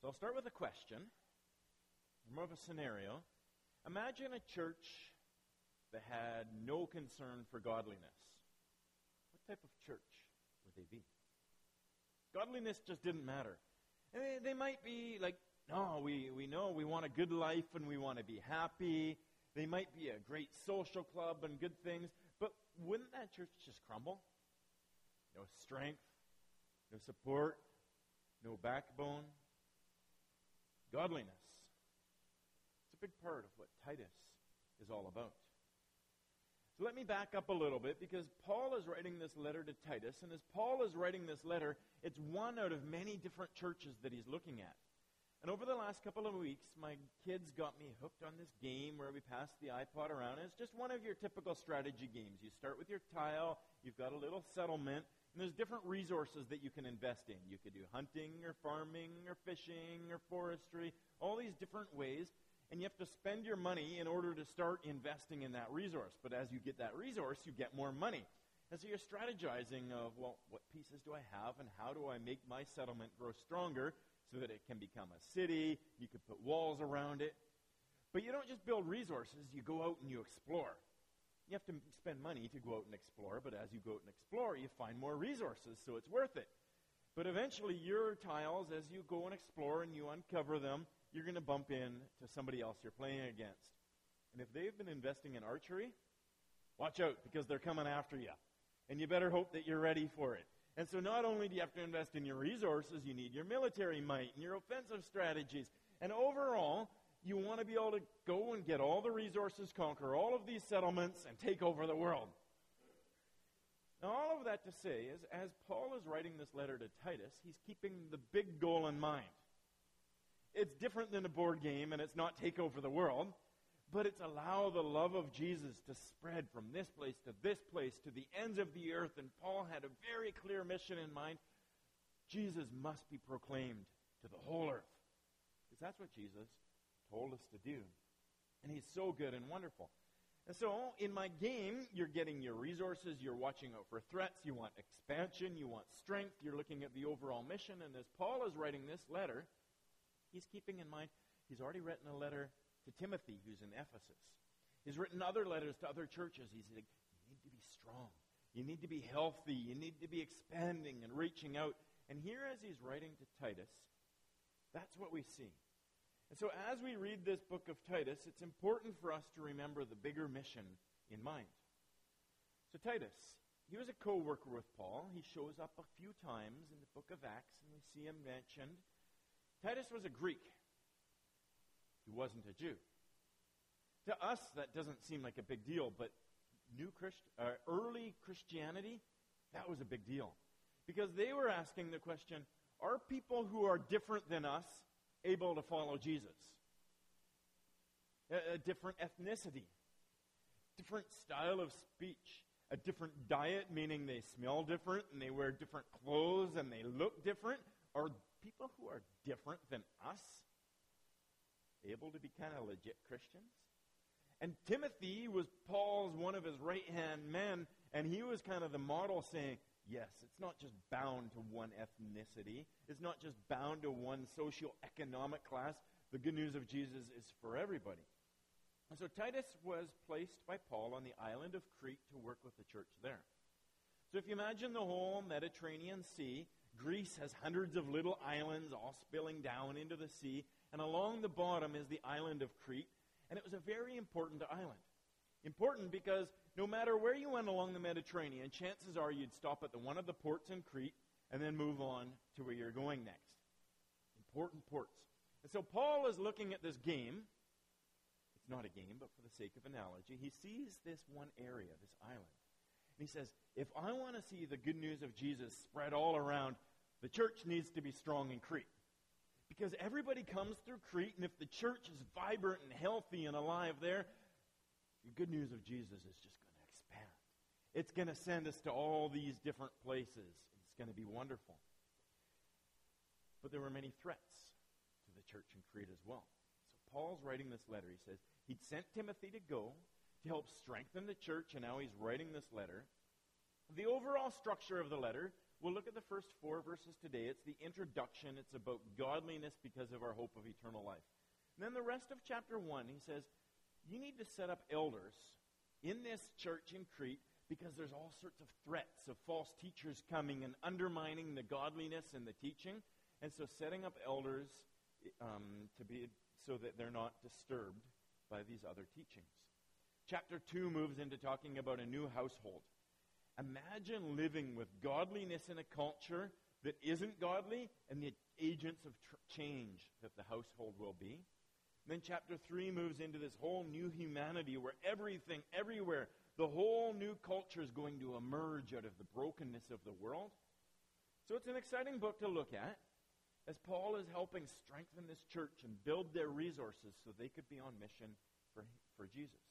So I'll start with a question, more of a scenario. Imagine a church that had no concern for godliness. What type of church would they be? Godliness just didn't matter. They might be like, no, we know we want a good life and we want to be happy. They might be a great social club and good things, but wouldn't that church just crumble? No strength, no support, no backbone. Godliness. It's a big part of what Titus is all about. So let me back up a little bit, because Paul is writing this letter to Titus, and as Paul is writing this letter, it's one out of many different churches that he's looking at. And over the last couple of weeks, my kids got me hooked on this game where we pass the iPod around. And it's just one of your typical strategy games. You start with your tile, you've got a little settlement, and there's different resources that you can invest in. You could do hunting or farming or fishing or forestry, all these different ways. And you have to spend your money in order to start investing in that resource. But as you get that resource, you get more money. And so you're strategizing of, well, what pieces do I have and how do I make my settlement grow stronger so that it can become a city? You could put walls around it. But you don't just build resources, you go out and you explore. You have to spend money to go out and explore, but as you go out and explore, you find more resources, so it's worth it. But eventually, your tiles, as you go and explore and you uncover them, you're going to bump into somebody else you're playing against. And if they've been investing in archery, watch out, because they're coming after you. And you better hope that you're ready for it. And so not only do you have to invest in your resources, you need your military might and your offensive strategies. And overall, you want to be able to go and get all the resources, conquer all of these settlements, and take over the world. Now, all of that to say is, as Paul is writing this letter to Titus, he's keeping the big goal in mind. It's different than a board game, and it's not take over the world, but it's allow the love of Jesus to spread from this place to the ends of the earth. And Paul had a very clear mission in mind. Jesus must be proclaimed to the whole earth, because that's what Jesus told us to do. And he's so good and wonderful. And so in my game, you're getting your resources, you're watching out for threats, you want expansion, you want strength, you're looking at the overall mission. And as Paul is writing this letter, he's keeping in mind, he's already written a letter to Timothy, who's in Ephesus. He's written other letters to other churches. He's like, you need to be strong. You need to be healthy. You need to be expanding and reaching out. And here as he's writing to Titus, that's what we see. And so as we read this book of Titus, it's important for us to remember the bigger mission in mind. So Titus, he was a co-worker with Paul. He shows up a few times in the book of Acts, and we see him mentioned. Titus was a Greek. He wasn't a Jew. To us, that doesn't seem like a big deal, but early Christianity, that was a big deal. Because they were asking the question, are people who are different than us able to follow Jesus? A different ethnicity, different style of speech, a different diet, meaning they smell different and they wear different clothes and they look different. Are people who are different than us able to be kind of legit Christians? And Timothy was Paul's one of his right-hand men, and he was kind of the model saying, yes, it's not just bound to one ethnicity. It's not just bound to one socioeconomic class. The good news of Jesus is for everybody. And so Titus was placed by Paul on the island of Crete to work with the church there. So if you imagine the whole Mediterranean Sea, Greece has hundreds of little islands all spilling down into the sea, and along the bottom is the island of Crete, and it was a very important island. Important because no matter where you went along the Mediterranean, chances are you'd stop at one of the ports in Crete and then move on to where you're going next. Important ports. And so Paul is looking at this game. It's not a game, but for the sake of analogy, he sees this one area, this island. And he says, if I want to see the good news of Jesus spread all around, the church needs to be strong in Crete. Because everybody comes through Crete, and if the church is vibrant and healthy and alive there, the good news of Jesus is just going to expand. It's going to send us to all these different places. It's going to be wonderful. But there were many threats to the church in Crete as well. So Paul's writing this letter. He says he'd sent Timothy to go to help strengthen the church, and now he's writing this letter. The overall structure of the letter We'll look at the first 4 verses today. It's the introduction. It's about godliness because of our hope of eternal life. And then the rest of chapter 1, he says, you need to set up elders in this church in Crete because there's all sorts of threats of false teachers coming and undermining the godliness and the teaching. And so setting up elders to be so that they're not disturbed by these other teachings. Chapter 2 moves into talking about a new household. Imagine living with godliness in a culture that isn't godly and the agents of change that the household will be. Then chapter 3 moves into this whole new humanity where everything, everywhere, the whole new culture is going to emerge out of the brokenness of the world. So it's an exciting book to look at as Paul is helping strengthen this church and build their resources so they could be on mission for Jesus.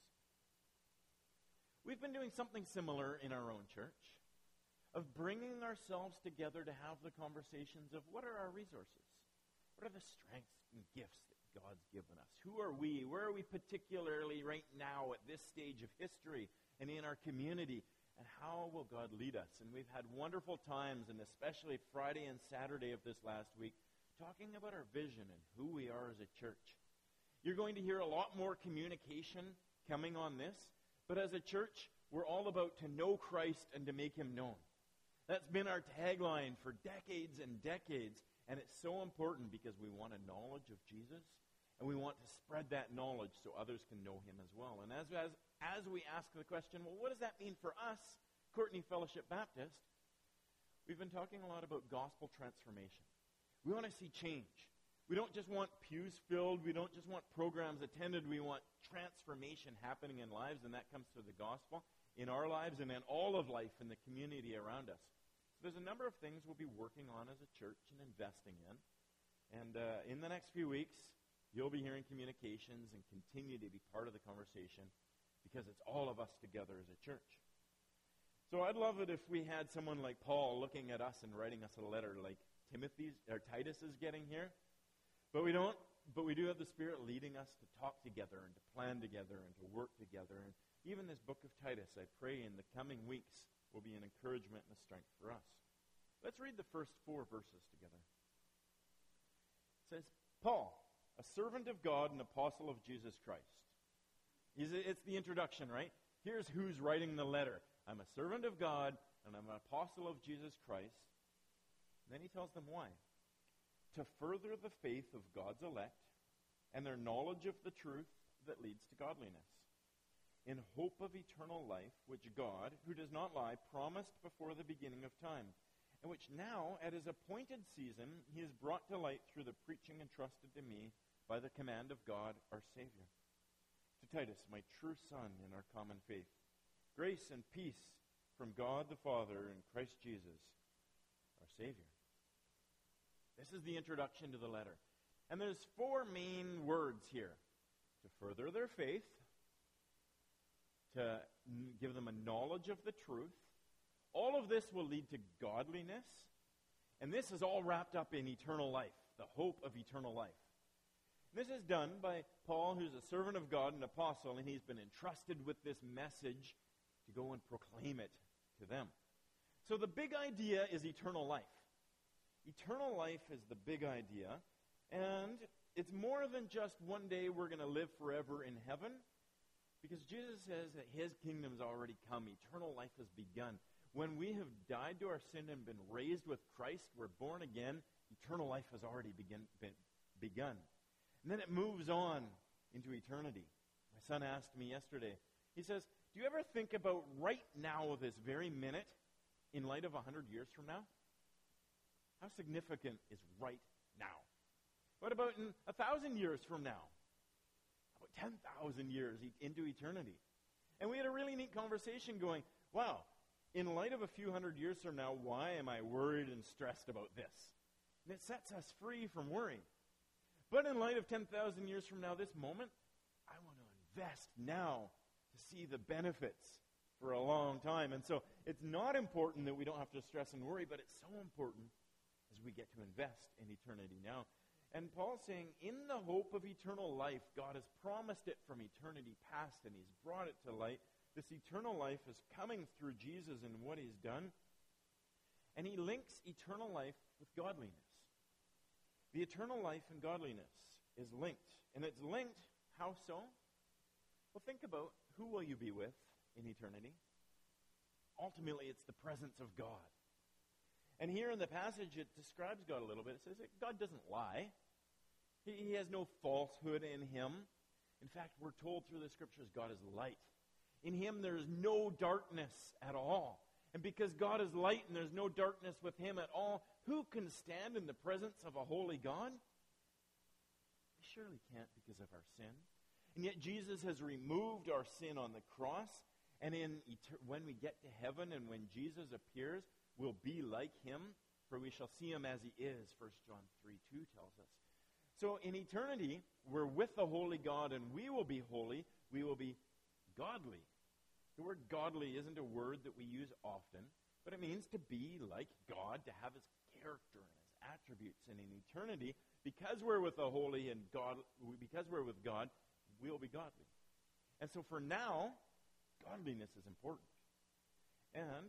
We've been doing something similar in our own church, of bringing ourselves together to have the conversations of what are our resources? What are the strengths and gifts that God's given us? Who are we? Where are we particularly right now at this stage of history and in our community? And how will God lead us? And we've had wonderful times, and especially Friday and Saturday of this last week, talking about our vision and who we are as a church. You're going to hear a lot more communication coming on this, but as a church, we're all about to know Christ and to make him known. That's been our tagline for decades and decades, and it's so important because we want a knowledge of Jesus, and we want to spread that knowledge so others can know him as well. And as we ask the question, well, what does that mean for us, Courtenay Fellowship Baptist? We've been talking a lot about gospel transformation. We want to see change. We don't just want pews filled. We don't just want programs attended. We want transformation happening in lives, and that comes through the gospel in our lives and in all of life in the community around us. So there's a number of things we'll be working on as a church and investing in. And in the next few weeks, you'll be hearing communications and continue to be part of the conversation because it's all of us together as a church. So I'd love it if we had someone like Paul looking at us and writing us a letter like Titus is getting here. But we don't. But we do have the Spirit leading us to talk together and to plan together and to work together. And even this book of Titus, I pray in the coming weeks, will be an encouragement and a strength for us. Let's read the first 4 verses together. It says, Paul, a servant of God and apostle of Jesus Christ. It's the introduction, right? Here's who's writing the letter. I'm a servant of God and I'm an apostle of Jesus Christ. And then he tells them why. To further the faith of God's elect and their knowledge of the truth that leads to godliness, in hope of eternal life, which God, who does not lie, promised before the beginning of time, and which now, at his appointed season, he has brought to light through the preaching entrusted to me by the command of God, our Savior. To Titus, my true son in our common faith, grace and peace from God the Father and Christ Jesus, our Savior. This is the introduction to the letter. And there's 4 main words here. To further their faith, to give them a knowledge of the truth. All of this will lead to godliness. And this is all wrapped up in eternal life, the hope of eternal life. This is done by Paul, who's a servant of God, an apostle, and he's been entrusted with this message to go and proclaim it to them. So the big idea is eternal life. Eternal life is the big idea, and it's more than just one day we're going to live forever in heaven, because Jesus says that his kingdom's already come. Eternal life has begun. When we have died to our sin and been raised with Christ, we're born again, eternal life has already begun. And then it moves on into eternity. My son asked me yesterday, he says, do you ever think about right now, this very minute, in light of 100 years from now? How significant is right now? What about in 1,000 years from now? How about 10,000 years into eternity? And we had a really neat conversation going, wow, in light of a few hundred years from now, why am I worried and stressed about this? And it sets us free from worrying. But in light of 10,000 years from now, this moment, I want to invest now to see the benefits for a long time. And so it's not important that we don't have to stress and worry, but it's so important as we get to invest in eternity now. And Paul's saying, in the hope of eternal life, God has promised it from eternity past, and he's brought it to light. This eternal life is coming through Jesus and what he's done. And he links eternal life with godliness. The eternal life and godliness is linked. And it's linked, how so? Well, think about, who will you be with in eternity? Ultimately, it's the presence of God. And here in the passage, it describes God a little bit. It says that God doesn't lie. He has no falsehood in him. In fact, we're told through the scriptures, God is light. In him, there is no darkness at all. And because God is light and there's no darkness with him at all, who can stand in the presence of a holy God? We surely can't because of our sin. And yet Jesus has removed our sin on the cross. And when we get to heaven and when Jesus appears, we'll be like him, for we shall see him as he is, 1 John 3:2 tells us. So in eternity, we're with the holy God, and we will be holy. We will be godly. The word godly isn't a word that we use often, but it means to be like God, to have his character and his attributes. And in eternity, because we're with the holy and God, because we're with God, we'll be godly. And so for now, godliness is important. And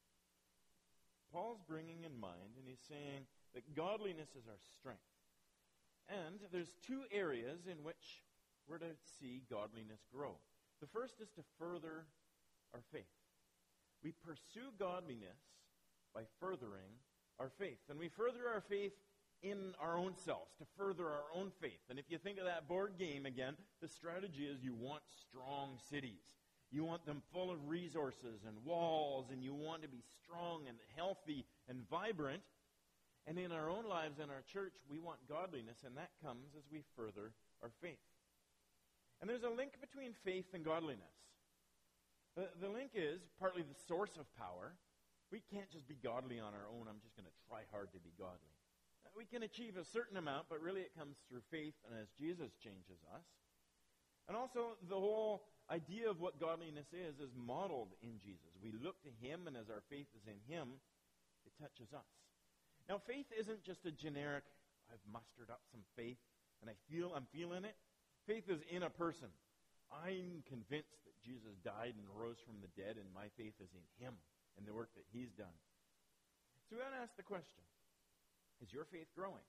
Paul's bringing in mind, and he's saying that godliness is our strength. And there's two areas in which we're to see godliness grow. The first is to further our faith. We pursue godliness by furthering our faith. And we further our faith in our own selves, to further our own faith. And if you think of that board game again, the strategy is you want strong cities. You want them full of resources and walls, and you want to be strong and healthy and vibrant. And in our own lives, in our church, we want godliness, and that comes as we further our faith. And there's a link between faith and godliness. The link is partly the source of power. We can't just be godly on our own. I'm just going to try hard to be godly. We can achieve a certain amount, but really it comes through faith and as Jesus changes us. And also, the whole idea of what godliness is modeled in Jesus. We look to him, and as our faith is in him, it touches us. Now, faith isn't just a generic, I've mustered up some faith, and I'm feeling it. Faith is in a person. I'm convinced that Jesus died and rose from the dead, and my faith is in him and the work that he's done. So we want to ask the question, is your faith growing?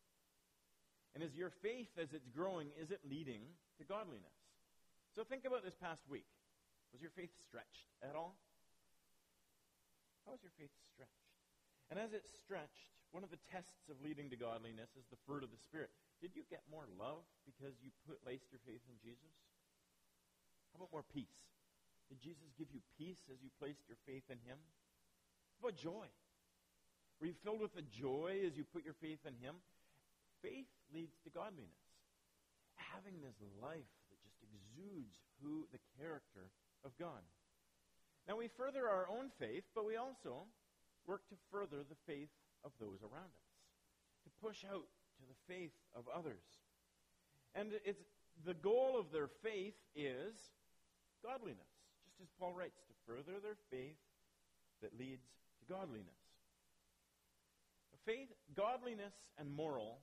And is your faith, as it's growing, is it leading to godliness? So think about this past week. Was your faith stretched at all? How was your faith stretched? And as it's stretched, one of the tests of leading to godliness is the fruit of the Spirit. Did you get more love because you placed your faith in Jesus? How about more peace? Did Jesus give you peace as you placed your faith in him? How about joy? Were you filled with a joy as you put your faith in him? Faith leads to godliness. Having this life that just exudes the character of God. Now we further our own faith, but we also work to further the faith of those around us, to push out to the faith of others. And it's the goal of their faith is godliness, just as Paul writes, to further their faith that leads to godliness. Faith, godliness, and morals,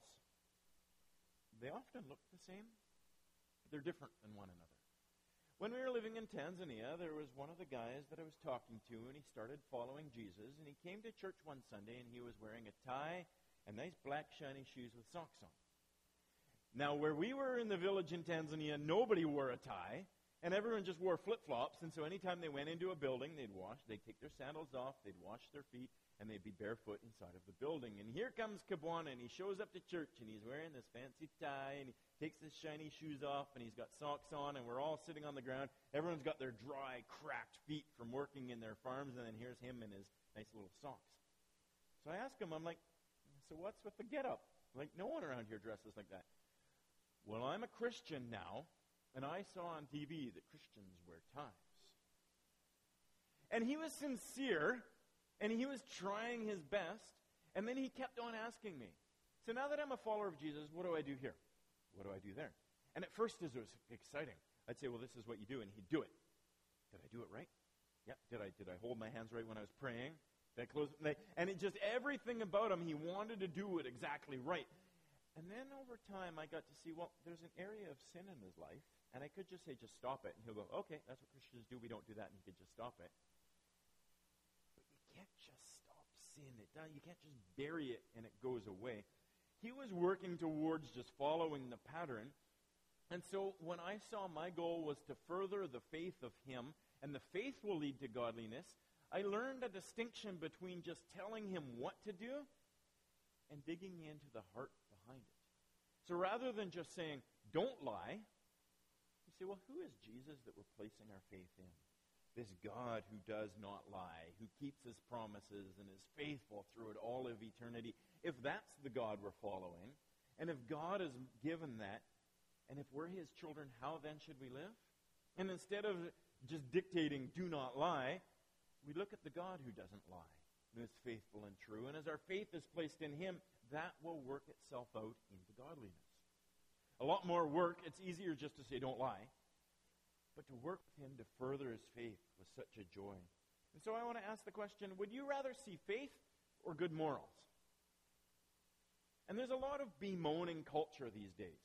they often look the same, but they're different than one another. When we were living in Tanzania, there was one of the guys that I was talking to, and he started following Jesus, and he came to church one Sunday, and he was wearing a tie and nice black shiny shoes with socks on. Now, where we were in the village in Tanzania, nobody wore a tie, and everyone just wore flip-flops, and so anytime they went into a building, they'd take their sandals off, they'd wash their feet, and they'd be barefoot inside of the building. And here comes Kabwana, and he shows up to church, and he's wearing this fancy tie, and he takes his shiny shoes off, and he's got socks on, and we're all sitting on the ground. Everyone's got their dry, cracked feet from working in their farms, and then here's him in his nice little socks. So I ask him, I'm like, so what's with the get-up? Like, no one around here dresses like that. Well, I'm a Christian now, and I saw on TV that Christians wear ties. And he was sincere, and he was trying his best, and then he kept on asking me, so now that I'm a follower of Jesus, what do I do here? What do I do there? And at first it was exciting. I'd say, well, this is what you do, and he'd do it. Did I do it right? Yeah. Did I hold my hands right when I was praying? Did I close? And it just, everything about him, he wanted to do it exactly right. And then over time, I got to see, well, there's an area of sin in his life, and I could just say, just stop it. And he'll go, okay, that's what Christians do. We don't do that, and he could just stop it. But you can't just stop sin. You can't just bury it and it goes away. He was working towards just following the pattern. And so when I saw my goal was to further the faith of him, and the faith will lead to godliness, I learned a distinction between just telling him what to do and digging into the heart behind it. So rather than just saying, don't lie, you say, well, who is Jesus that we're placing our faith in? This God who does not lie, who keeps his promises and is faithful through it all of eternity. If that's the God we're following, and if God has given that, and if we're his children, how then should we live? And instead of just dictating, do not lie, we look at the God who doesn't lie, who is faithful and true. And as our faith is placed in him, that will work itself out into godliness. A lot more work. It's easier just to say, don't lie. But to work with him to further his faith was such a joy. And so I want to ask the question, would you rather see faith or good morals? And there's a lot of bemoaning culture these days.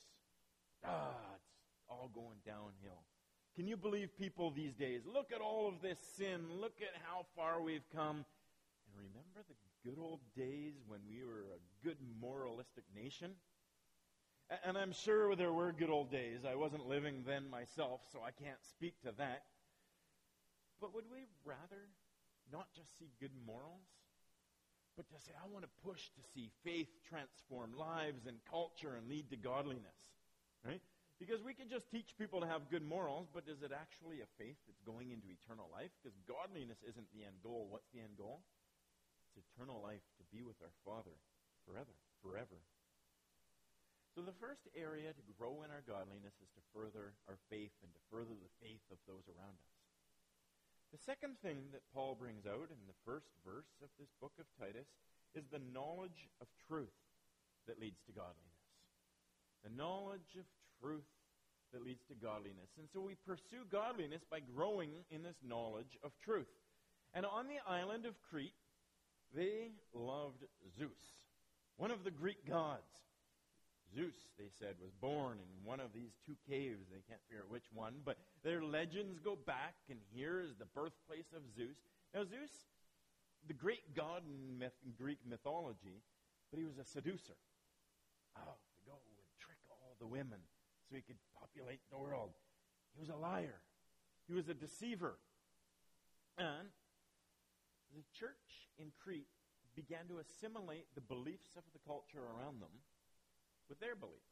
It's all going downhill. Can you believe people these days? Look at all of this sin. Look at how far we've come. And remember the good old days when we were a good moralistic nation? And I'm sure there were good old days. I wasn't living then myself, so I can't speak to that. But would we rather not just see good morals, but to say, I want to push to see faith transform lives and culture and lead to godliness, right? Because we can just teach people to have good morals, but is it actually a faith that's going into eternal life? Because godliness isn't the end goal. What's the end goal? It's eternal life, to be with our Father forever. So the first area to grow in our godliness is to further our faith and to further the faith of those around us. The second thing that Paul brings out in the first verse of this book of Titus is the knowledge of truth that leads to godliness. The knowledge of truth that leads to godliness. And so we pursue godliness by growing in this knowledge of truth. And on the island of Crete, they loved Zeus, one of the Greek gods. Zeus, they said, was born in one of these two caves. They can't figure out which one, but their legends go back, and here is the birthplace of Zeus. Now, Zeus, the great god in Greek mythology, but he was a seducer. To go and trick all the women so he could populate the world. He was a liar. He was a deceiver. And the church in Crete began to assimilate the beliefs of the culture around them with their beliefs.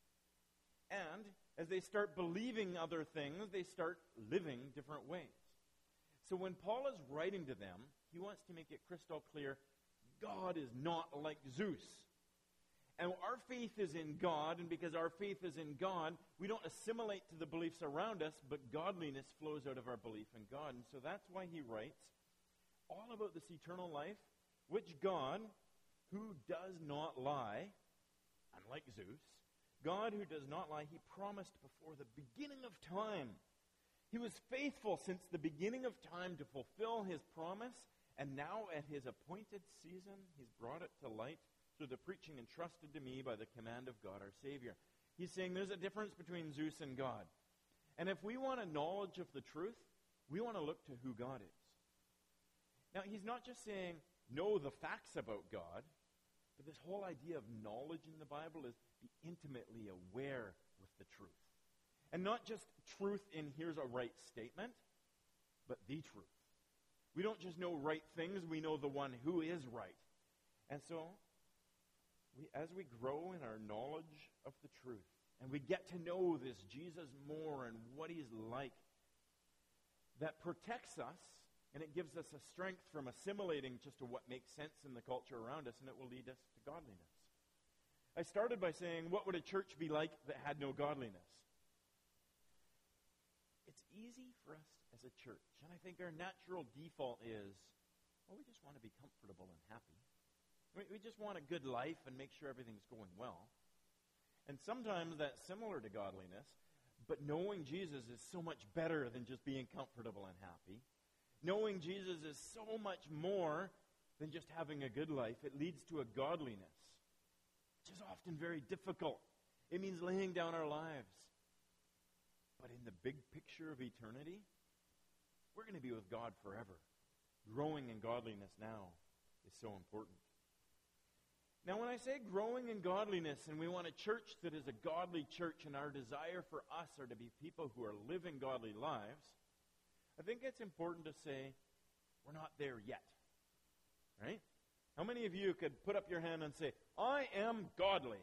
And as they start believing other things, they start living different ways. So when Paul is writing to them, he wants to make it crystal clear, God is not like Zeus. And our faith is in God, and because our faith is in God, we don't assimilate to the beliefs around us, but godliness flows out of our belief in God. And so that's why he writes all about this eternal life, which God, who does not lie, unlike Zeus, God who does not lie, he promised before the beginning of time. He was faithful since the beginning of time to fulfill his promise, and now at his appointed season, he's brought it to light through the preaching entrusted to me by the command of God our Savior. He's saying there's a difference between Zeus and God. And if we want a knowledge of the truth, we want to look to who God is. Now, he's not just saying, know the facts about God, but this whole idea of knowledge in the Bible is be intimately aware with the truth. And not just truth in here's a right statement, but the truth. We don't just know right things, we know the one who is right. And so, as we grow in our knowledge of the truth, and we get to know this Jesus more and what he's like, that protects us, and it gives us a strength from assimilating just to what makes sense in the culture around us, and it will lead us to godliness. I started by saying, what would a church be like that had no godliness? It's easy for us as a church, and I think our natural default is, well, we just want to be comfortable and happy. We just want a good life and make sure everything's going well. And sometimes that's similar to godliness, but knowing Jesus is so much better than just being comfortable and happy. Knowing Jesus is so much more than just having a good life. It leads to a godliness, which is often very difficult. It means laying down our lives. But in the big picture of eternity, we're going to be with God forever, growing in godliness now, is so important. Now, when I say growing in godliness, and we want a church that is a godly church, and our desire for us are to be people who are living godly lives, I think it's important to say we're not there yet. Right? How many of you could put up your hand and say, I am godly?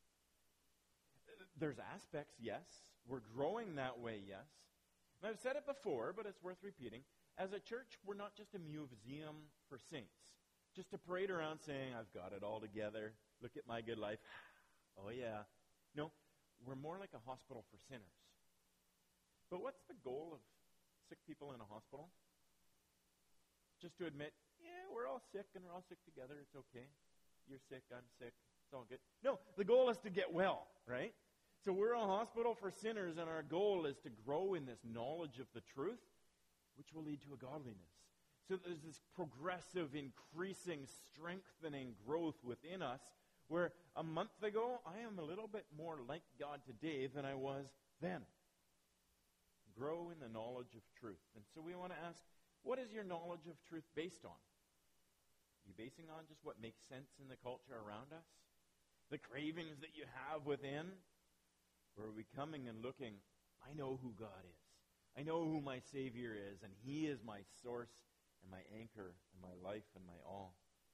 There's aspects, yes. We're growing that way, yes. And I've said it before, but it's worth repeating. As a church, we're not just a museum for saints. Just to parade around saying, I've got it all together. Look at my good life. Oh, yeah. No, we're more like a hospital for sinners. But what's the goal of sick people in a hospital? Just to admit, yeah, we're all sick and we're all sick together. It's okay. You're sick, I'm sick. It's all good. No, the goal is to get well, right? So we're a hospital for sinners, and our goal is to grow in this knowledge of the truth, which will lead to a godliness. So there's this progressive, increasing, strengthening growth within us, where a month ago, I am a little bit more like God today than I was then. Grow in the knowledge of truth. And so we want to ask, what is your knowledge of truth based on? Are you basing on just what makes sense in the culture around us? The cravings that you have within? Or are we coming and looking, I know who God is. I know who my Savior is, and He is my source and my anchor and my life and my all.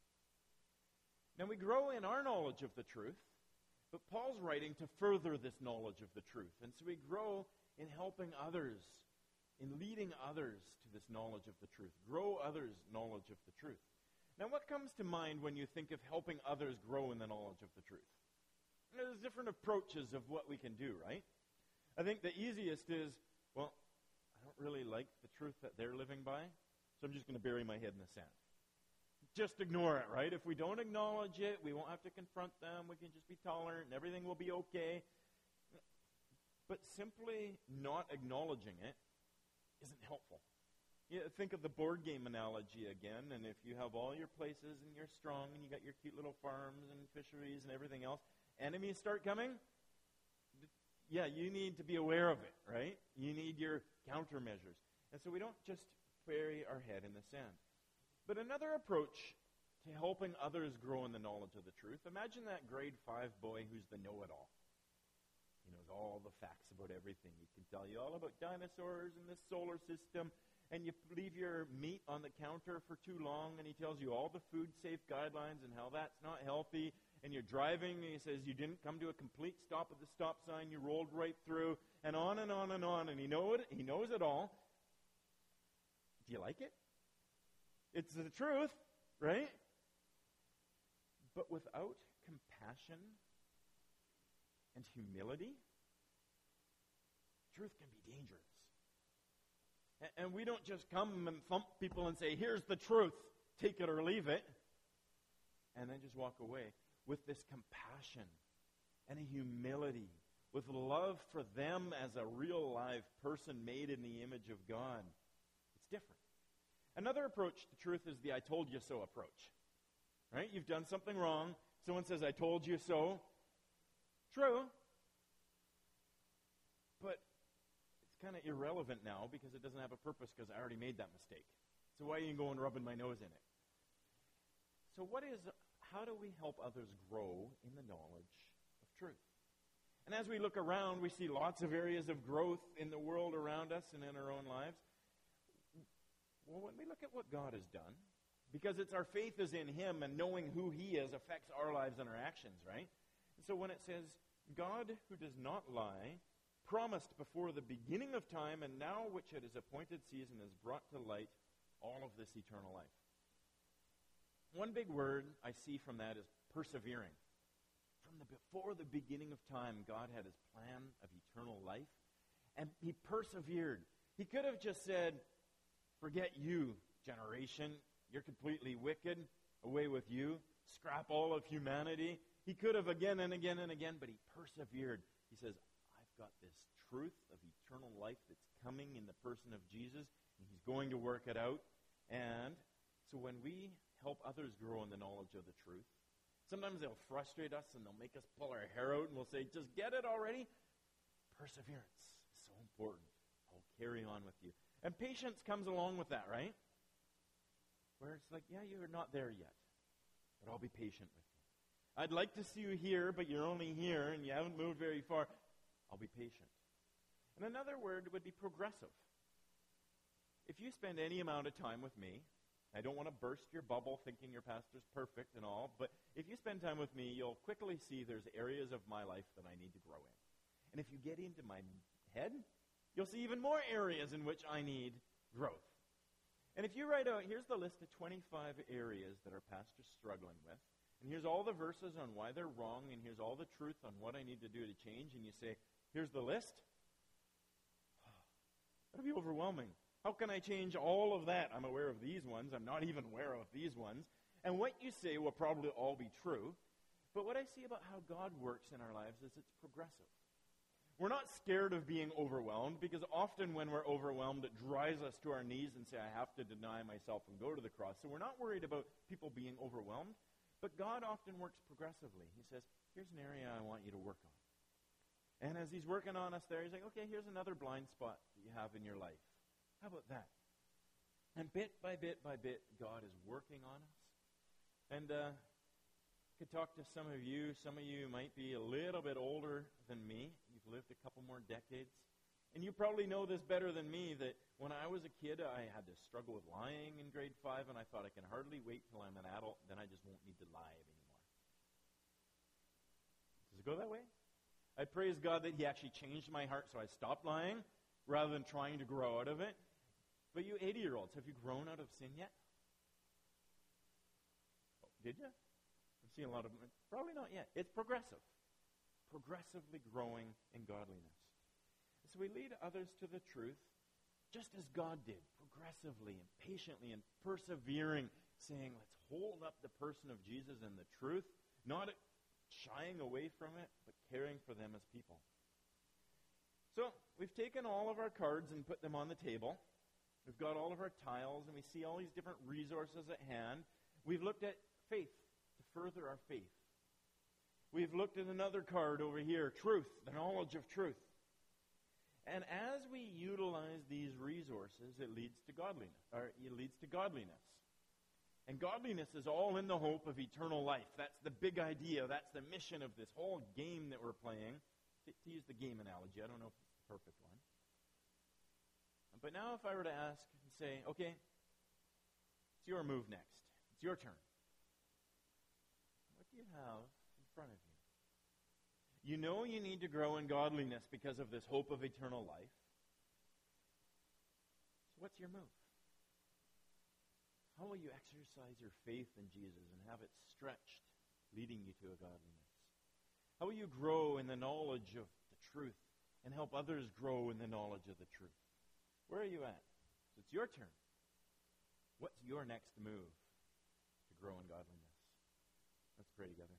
Now we grow in our knowledge of the truth, but Paul's writing to further this knowledge of the truth. And so we grow in helping others, in leading others to this knowledge of the truth. Grow others' knowledge of the truth. Now what comes to mind when you think of helping others grow in the knowledge of the truth? There's different approaches of what we can do, right? I think the easiest is, well, I don't really like the truth that they're living by, so I'm just going to bury my head in the sand. Just ignore it, right? If we don't acknowledge it, we won't have to confront them. We can just be tolerant and everything will be okay. But simply not acknowledging it isn't helpful. Yeah, think of the board game analogy again, and if you have all your places and you're strong and you got your cute little farms and fisheries and everything else, enemies start coming, yeah, you need to be aware of it, right? You need your countermeasures. And so we don't just bury our head in the sand. But another approach to helping others grow in the knowledge of the truth, imagine that grade 5 boy who's the know-it-all. He knows all the facts about everything. He can tell you all about dinosaurs and the solar system, and you leave your meat on the counter for too long, and he tells you all the food-safe guidelines and how that's not healthy, and you're driving, and he says you didn't come to a complete stop at the stop sign, you rolled right through, and on and on and on, and he knows it all. Do you like it? It's the truth, right? But without compassion and humility, truth can be dangerous. And we don't just come and thump people and say, here's the truth, take it or leave it, and then just walk away. With this compassion and a humility, with love for them as a real live person made in the image of God, it's different. Another approach to truth is the I told you so approach. Right? You've done something wrong. Someone says, I told you so. True. But it's kind of irrelevant now because it doesn't have a purpose because I already made that mistake. So why are you going rubbing my nose in it? So how do we help others grow in the knowledge of truth? And as we look around, we see lots of areas of growth in the world around us and in our own lives. Well, when we look at what God has done, because it's our faith is in Him and knowing who He is affects our lives and our actions, right? And so when it says, God who does not lie, promised before the beginning of time, and now which at His appointed season has brought to light all of this eternal life. One big word I see from that is persevering. Before the beginning of time, God had His plan of eternal life, and He persevered. He could have just said, forget you, generation. You're completely wicked. Away with you. Scrap all of humanity. He could have again and again and again, but He persevered. He says, I've got this truth of eternal life that's coming in the person of Jesus, and He's going to work it out. And so when we help others grow in the knowledge of the truth, sometimes they'll frustrate us and they'll make us pull our hair out and we'll say, just get it already. Perseverance is so important. I'll carry on with you. And patience comes along with that, right? Where it's like, yeah, you're not there yet. but I'll be patient with you. I'd like to see you here, but you're only here and you haven't moved very far. I'll be patient. And another word would be progressive. If you spend any amount of time with me, I don't want to burst your bubble thinking your pastor's perfect and all, but if you spend time with me, you'll quickly see there's areas of my life that I need to grow in. And if you get into my head, you'll see even more areas in which I need growth. And if you write out, here's the list of 25 areas that our pastor's struggling with, and here's all the verses on why they're wrong, and here's all the truth on what I need to do to change, and you say, here's the list, that'll be overwhelming. How can I change all of that? I'm aware of these ones. I'm not even aware of these ones. And what you say will probably all be true. But what I see about how God works in our lives is it's progressive. We're not scared of being overwhelmed, because often when we're overwhelmed, it drives us to our knees and say, I have to deny myself and go to the cross. So we're not worried about people being overwhelmed. But God often works progressively. He says, here's an area I want you to work on. And as he's working on us there, he's like, okay, here's another blind spot that you have in your life. How about that? And bit by bit by bit, God is working on us. And I could talk to some of you. Some of you might be a little bit older than me. You've lived a couple more decades. And you probably know this better than me, that when I was a kid, I had to struggle with lying in grade 5, and I thought I can hardly wait till I'm an adult, then I just won't need to lie anymore. Does it go that way? I praise God that he actually changed my heart so I stopped lying rather than trying to grow out of it. But you 80-year-olds, have you grown out of sin yet? Oh, did you? I'm seeing a lot of them. Probably not yet. It's progressive. Progressively growing in godliness. So we lead others to the truth just as God did, progressively and patiently and persevering, saying, let's hold up the person of Jesus and the truth, not shying away from it, but caring for them as people. So we've taken all of our cards and put them on the table. We've got all of our tiles, and we see all these different resources at hand. We've looked at faith to further our faith. We've looked at another card over here, truth, the knowledge of truth. And as we utilize these resources, it leads to godliness. And godliness is all in the hope of eternal life. That's the big idea. That's the mission of this whole game that we're playing. To use the game analogy, I don't know if it's the perfect one. But now if I were to ask and say, okay, it's your move next. It's your turn. What do you have in front of you? You know you need to grow in godliness because of this hope of eternal life. So what's your move? How will you exercise your faith in Jesus and have it stretched, leading you to a godliness? How will you grow in the knowledge of the truth and help others grow in the knowledge of the truth? Where are you at? So it's your turn. What's your next move to grow in godliness? Let's pray together.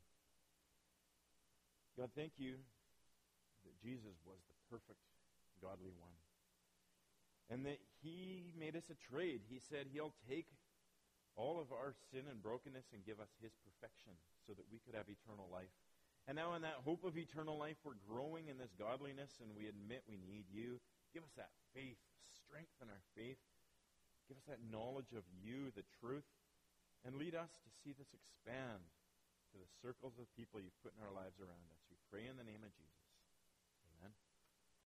God, thank you that Jesus was the perfect, godly one. And that he made us a trade. He said he'll take all of our sin and brokenness and give us his perfection so that we could have eternal life. And now in that hope of eternal life, we're growing in this godliness, and we admit we need you. Give us that faith, strengthen our faith. Give us that knowledge of you, the truth, and lead us to see this expand to the circles of people you've put in our lives around us. We pray in the name of Jesus.